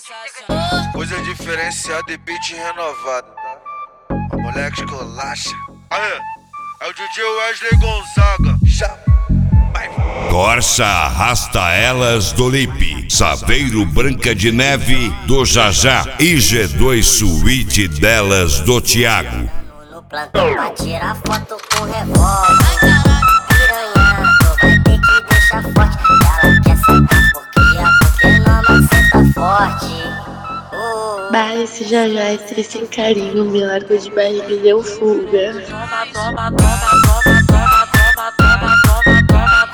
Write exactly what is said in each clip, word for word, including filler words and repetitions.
Coisa diferenciada e beat renovado, tá? A moleque escolacha. Aê, é o D J Wesley Gonzaga. Já. Corsa arrasta elas do Lipe, Saveiro Branca de Neve do Jajá e G dois Suíte delas do Thiago. No plantão pra tirar foto com revólver. Piranha, tu vai ter que deixar forte. Ela quer sentar porque a Pokémon senta forte. Oh. Bah, esse Jajá é triste sem carinho, me largou de barriga e deu fuga. Toma, toma, toma, toma, toma, toma, toma, toma, toma.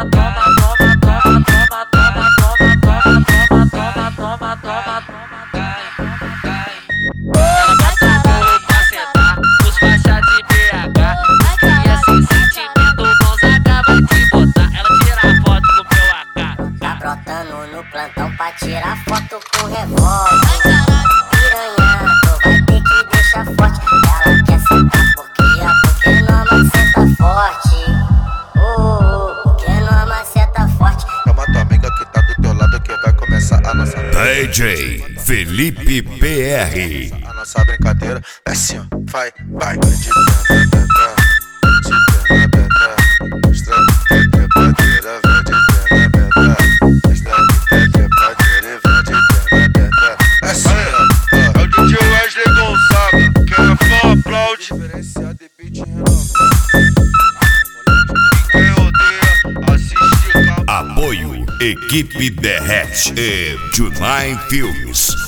No plantão pra tirar foto com revólver. Piranha, tu vai ter que deixar forte. Ela quer sentar porque a Pokémon senta forte. Oh, Pokémon maceta forte. Chama tua amiga que tá do teu lado que vai começar a nossa D J Felipe P R. A nossa brincadeira é assim, ó. Vai, vai. Diferenciado e beat Apoio Equipe Derrete e Junai Filmes.